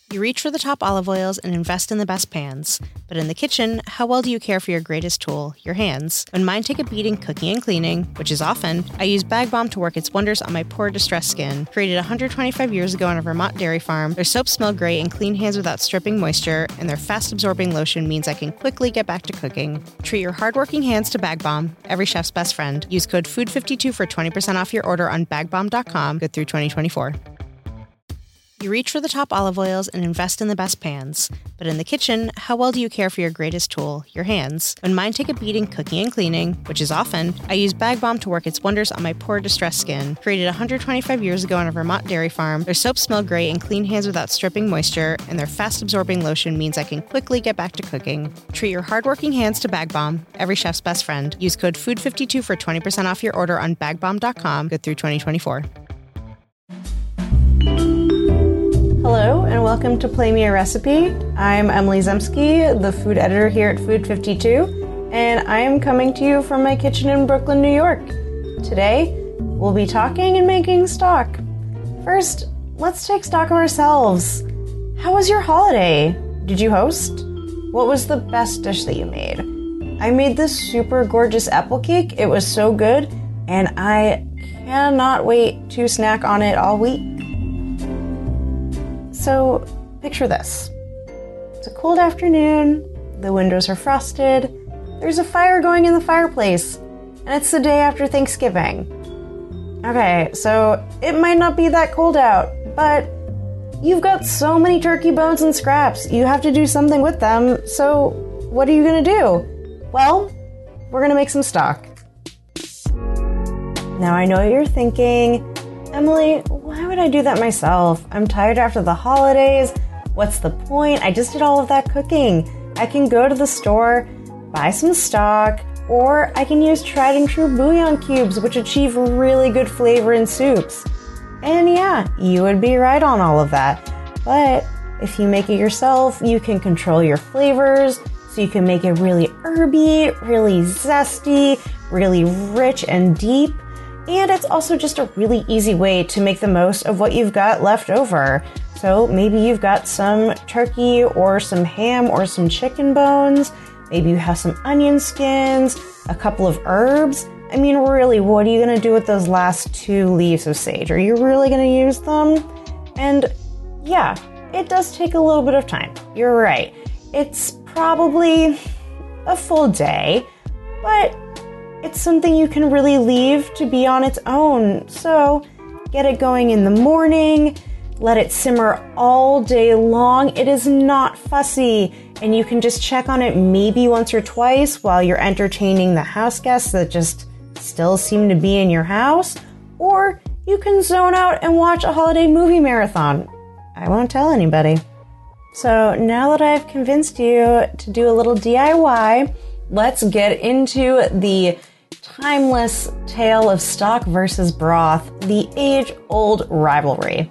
You reach for the top olive oils and invest in the best pans. But in the kitchen, how well do you care for your greatest tool, your hands? When mine take a beating cooking and cleaning, which is often, I use Bag Balm to work its wonders on my poor, distressed skin. Created 125 years ago on a Vermont dairy farm, their soaps smell great and clean hands without stripping moisture, and their fast-absorbing lotion means I can quickly get back to cooking. Treat your hardworking hands to Bag Balm, every chef's best friend. Use code FOOD52 for 20% off your order on bagbalm.com, good through 2024. You reach for the top olive oils and invest in the best pans. But in the kitchen, how well do you care for your greatest tool, your hands? When mine take a beating cooking and cleaning, which is often, I use Bag Balm to work its wonders on my poor, distressed skin. Created 125 years ago on a Vermont dairy farm, their soaps smell great and clean hands without stripping moisture, and their fast-absorbing lotion means I can quickly get back to cooking. Treat your hardworking hands to Bag Balm, every chef's best friend. Use code FOOD52 for 20% off your order on bagbalm.com, good through 2024. Hello, and welcome to Play Me a Recipe. I'm Emily Zemsky, the food editor here at Food52, and I am coming to you from my kitchen in Brooklyn, New York. Today, we'll be talking and making stock. First, let's take stock of ourselves. How was your holiday? Did you host? What was the best dish that you made? I made this super gorgeous apple cake. It was so good, and I cannot wait to snack on it all week. So, picture this. It's a cold afternoon, the windows are frosted, there's a fire going in the fireplace, and it's the day after Thanksgiving. Okay, so it might not be that cold out, but you've got so many turkey bones and scraps, you have to do something with them, so what are you gonna do? Well, we're gonna make some stock. Now I know what you're thinking, Emily, why would I do that myself? I'm tired after the holidays. What's the point? I just did all of that cooking. I can go to the store, buy some stock, or I can use tried and true bouillon cubes, which achieve really good flavor in soups. And yeah, you would be right on all of that. But if you make it yourself, you can control your flavors, so you can make it really herby, really zesty, really rich and deep. And it's also just a really easy way to make the most of what you've got left over. So maybe you've got some turkey or some ham or some chicken bones. Maybe you have some onion skins, a couple of herbs. I mean, really, what are you going to do with those last 2 leaves of sage? Are you really going to use them? And yeah, it does take a little bit of time. You're right. It's probably a full day, but it's something you can really leave to be on its own. So get it going in the morning, let it simmer all day long. It is not fussy, and you can just check on it maybe once or twice while you're entertaining the house guests that just still seem to be in your house. Or you can zone out and watch a holiday movie marathon. I won't tell anybody. So now that I've convinced you to do a little DIY, let's get into the timeless tale of stock versus broth, the age-old rivalry.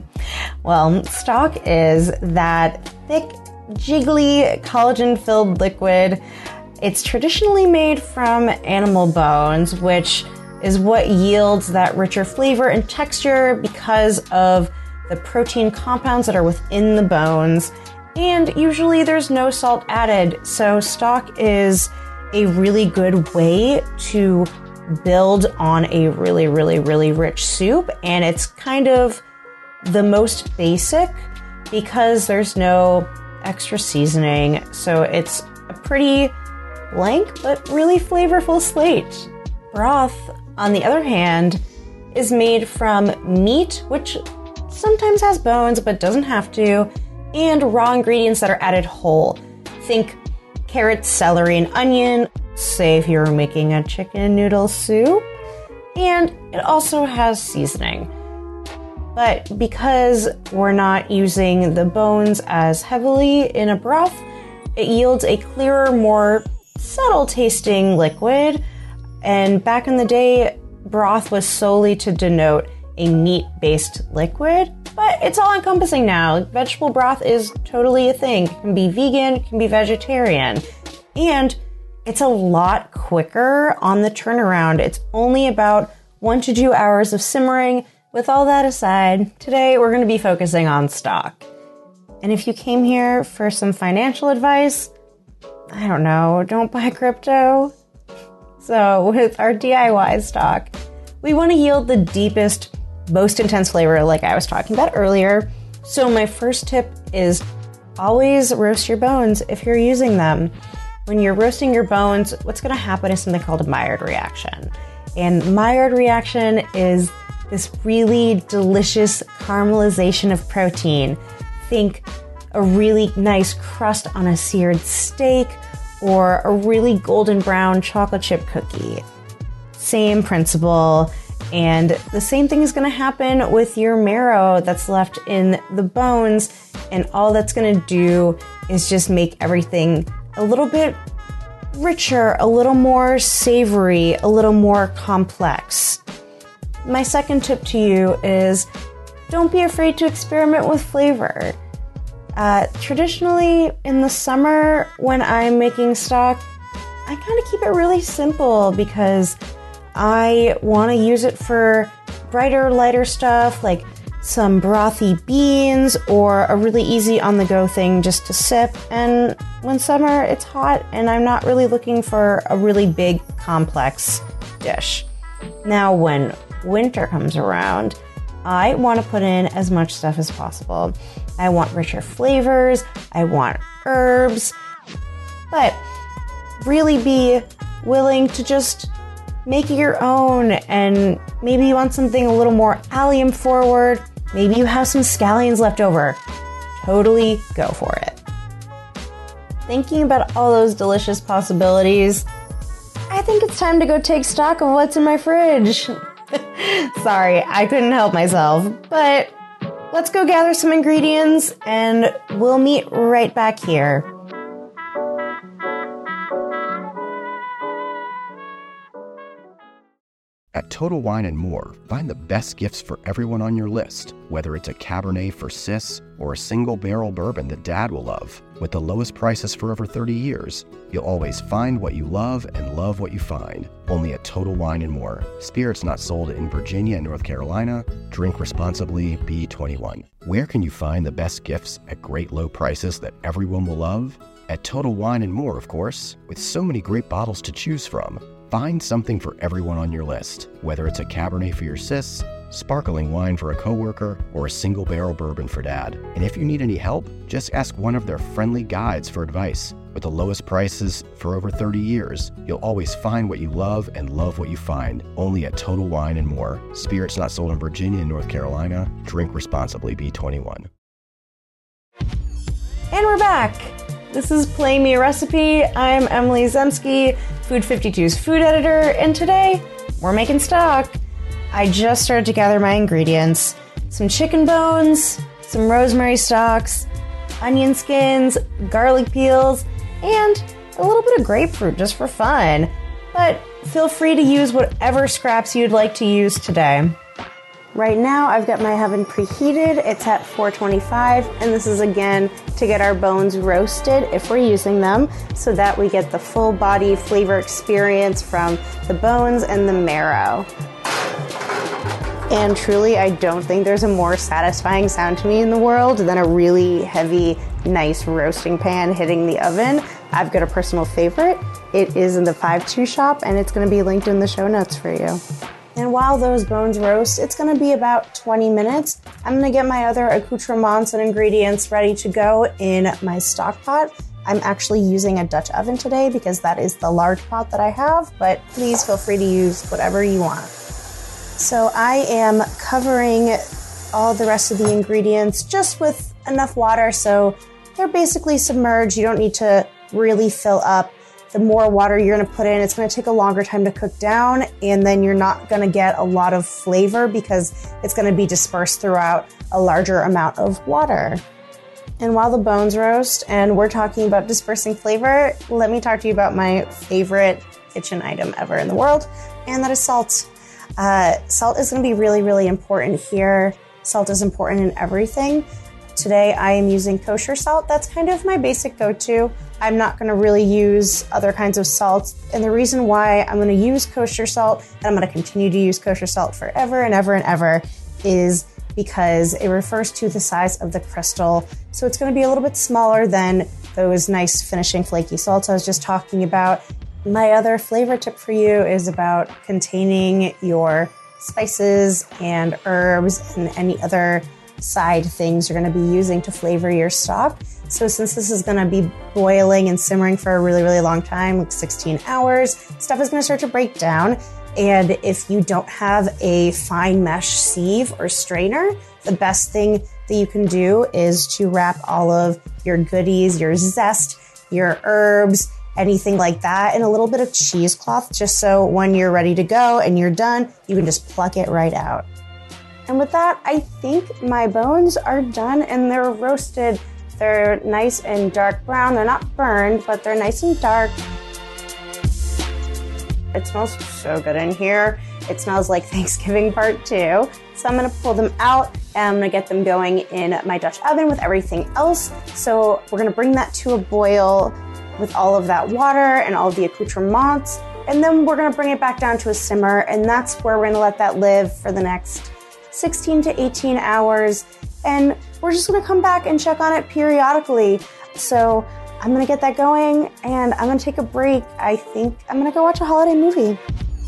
Well, stock is that thick, jiggly, collagen-filled liquid. It's traditionally made from animal bones, which is what yields that richer flavor and texture because of the protein compounds that are within the bones. And usually there's no salt added, so stock is a really good way to build on a really, really, really rich soup. And it's kind of the most basic because there's no extra seasoning. So it's a pretty blank but really flavorful slate. Broth, on the other hand, is made from meat, which sometimes has bones but doesn't have to, and raw ingredients that are added whole. Think carrots, celery, and onion, say if you're making a chicken noodle soup. And it also has seasoning. But because we're not using the bones as heavily in a broth, it yields a clearer, more subtle tasting liquid. And back in the day, broth was solely to denote a meat-based liquid, but it's all encompassing now. Vegetable broth is totally a thing. It can be vegan, it can be vegetarian. And it's a lot quicker on the turnaround. It's only about 1 to 2 hours of simmering. With all that aside, today we're going to be focusing on stock. And if you came here for some financial advice, I don't know, don't buy crypto. So with our DIY stock, we want to yield the deepest, most intense flavor like I was talking about earlier. So my first tip is always roast your bones if you're using them. When you're roasting your bones, what's going to happen is something called a Maillard reaction. And Maillard reaction is this really delicious caramelization of protein. Think a really nice crust on a seared steak or a really golden brown chocolate chip cookie. Same principle. And the same thing is going to happen with your marrow that's left in the bones. And all that's going to do is just make everything a little bit richer, a little more savory, a little more complex. My second tip to you is don't be afraid to experiment with flavor. Traditionally, in the summer when I'm making stock, I kind of keep it really simple because I want to use it for brighter, lighter stuff like some brothy beans or a really easy on-the-go thing just to sip. And when summer, it's hot and I'm not really looking for a really big, complex dish. Now, when winter comes around, I want to put in as much stuff as possible. I want richer flavors, I want herbs, but really be willing to just make it your own. And maybe you want something a little more allium forward. Maybe you have some scallions left over. Totally go for it. Thinking about all those delicious possibilities, I think it's time to go take stock of what's in my fridge. Sorry, I couldn't help myself, but let's go gather some ingredients and we'll meet right back here. At Total Wine & More, find the best gifts for everyone on your list, whether it's a Cabernet for sis or a single barrel bourbon that Dad will love. With the lowest prices for over 30 years, you'll always find what you love and love what you find. Only at Total Wine & More. Spirits not sold in Virginia and North Carolina. Drink responsibly. B21. Where can you find the best gifts at great low prices that everyone will love? At Total Wine & More, of course, with so many great bottles to choose from. Find something for everyone on your list, whether it's a Cabernet for your sis, sparkling wine for a coworker, or a single barrel bourbon for Dad. And if you need any help, just ask one of their friendly guides for advice. With the lowest prices for over 30 years, you'll always find what you love and love what you find. Only at Total Wine & More. Spirits not sold in Virginia and North Carolina. Drink responsibly. B21. And we're back. This is Play Me a Recipe. I'm Emily Zemsky, Food 52's food editor, and today we're making stock. I just started to gather my ingredients. Some chicken bones, some rosemary stalks, onion skins, garlic peels, and a little bit of grapefruit just for fun. But feel free to use whatever scraps you'd like to use today. Right now, I've got my oven preheated. It's at 425, and this is again to get our bones roasted if we're using them, so that we get the full body flavor experience from the bones and the marrow. And truly, I don't think there's a more satisfying sound to me in the world than a really heavy, nice roasting pan hitting the oven. I've got a personal favorite. It is in the 5-2 shop, and it's going to be linked in the show notes for you. And while those bones roast, it's going to be about 20 minutes. I'm going to get my other accoutrements and ingredients ready to go in my stock pot. I'm actually using a Dutch oven today because that is the large pot that I have, but please feel free to use whatever you want. So I am covering all the rest of the ingredients just with enough water so they're basically submerged. You don't need to really fill up. The more water you're going to put in, it's going to take a longer time to cook down, and then you're not going to get a lot of flavor because it's going to be dispersed throughout a larger amount of water. And while the bones roast and we're talking about dispersing flavor, let me talk to you about my favorite kitchen item ever in the world, and that is salt. Salt is going to be really, really important here. Salt is important in everything. Today I am using kosher salt. That's kind of my basic go-to. I'm not going to really use other kinds of salt. And the reason why I'm going to use kosher salt, and I'm going to continue to use kosher salt forever and ever and ever, is because it refers to the size of the crystal. So it's going to be a little bit smaller than those nice finishing flaky salts I was just talking about. My other flavor tip for you is about containing your spices and herbs and any other side things you're going to be using to flavor your stock. So since this is going to be boiling and simmering for a really, really long time, like 16 hours, stuff is going to start to break down. And if you don't have a fine mesh sieve or strainer, the best thing that you can do is to wrap all of your goodies, your zest, your herbs, anything like that in a little bit of cheesecloth, just so when you're ready to go and you're done, you can just pluck it right out. And with that, I think my bones are done and they're roasted. They're nice and dark brown. They're not burned, but they're nice and dark. It smells so good in here. It smells like Thanksgiving part 2. So I'm going to pull them out and I'm going to get them going in my Dutch oven with everything else. So we're going to bring that to a boil with all of that water and all of the accoutrements. And then we're going to bring it back down to a simmer. And that's where we're going to let that live for the next 16 to 18 hours. And we're just going to come back and check on it periodically. So I'm going to get that going and I'm going to take a break. I think I'm going to go watch a holiday movie.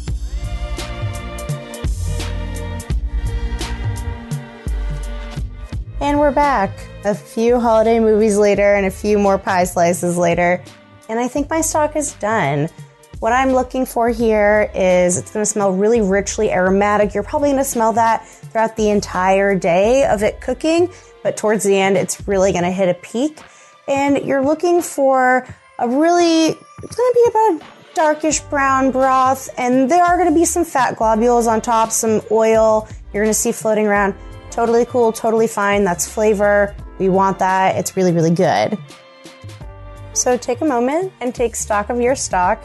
And we're back a few holiday movies later and a few more pie slices later. And I think my stock is done. What I'm looking for here is it's going to smell really richly aromatic. You're probably going to smell that throughout the entire day of it cooking, but towards the end, it's really going to hit a peak. And you're looking for it's going to be about a darkish brown broth, and there are going to be some fat globules on top, some oil you're going to see floating around. Totally cool, totally fine. That's flavor. We want that. It's really, really good. So take a moment and take stock of your stock.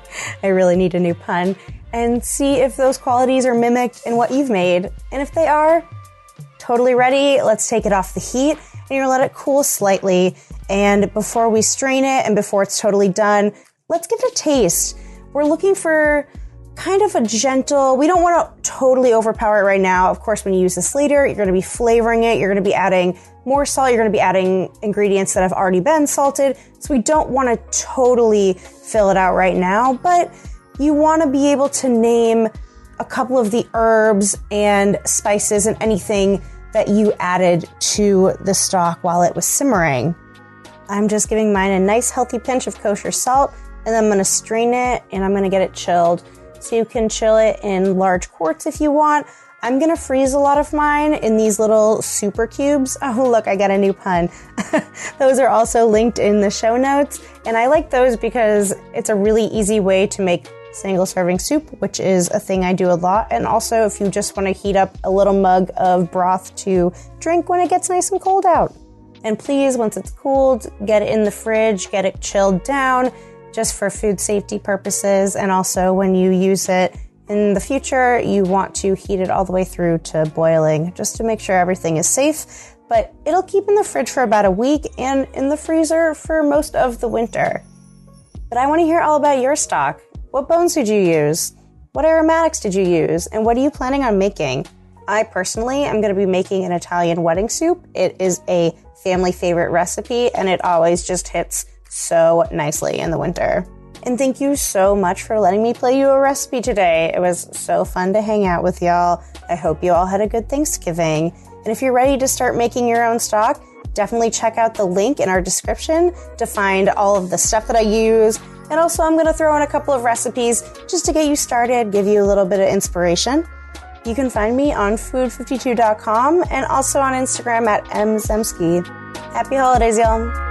I really need a new pun. And see if those qualities are mimicked in what you've made. And if they are, totally ready. Let's take it off the heat and you're gonna let it cool slightly. And before we strain it and before it's totally done, let's give it a taste. We're looking for kind of a gentle, we don't want to totally overpower it right now. Of course, when you use this later, you're going to be flavoring it. You're going to be adding more salt. You're going to be adding ingredients that have already been salted. So we don't want to totally fill it out right now, but you want to be able to name a couple of the herbs and spices and anything that you added to the stock while it was simmering. I'm just giving mine a nice healthy pinch of kosher salt, and then I'm going to strain it and I'm going to get it chilled. So you can chill it in large quarts if you want. I'm going to freeze a lot of mine in these little super cubes. Oh, look, I got a new pun. Those are also linked in the show notes. And I like those because it's a really easy way to make single serving soup, which is a thing I do a lot. And also if you just want to heat up a little mug of broth to drink when it gets nice and cold out. And please, once it's cooled, get it in the fridge, get it chilled down, just for food safety purposes. And also when you use it in the future, you want to heat it all the way through to boiling just to make sure everything is safe. But it'll keep in the fridge for about a week and in the freezer for most of the winter. But I want to hear all about your stock. What bones did you use? What aromatics did you use? And what are you planning on making? I personally am going to be making an Italian wedding soup. It is a family favorite recipe and it always just hits so nicely in the winter. And thank you so much for letting me play you a recipe today. It was so fun to hang out with y'all. I hope you all had a good Thanksgiving. And if you're ready to start making your own stock, definitely check out the link in our description to find all of the stuff that I use. And also I'm going to throw in a couple of recipes just to get you started, give you a little bit of inspiration. You can find me on food52.com and also on Instagram at mzemski. Happy holidays, y'all.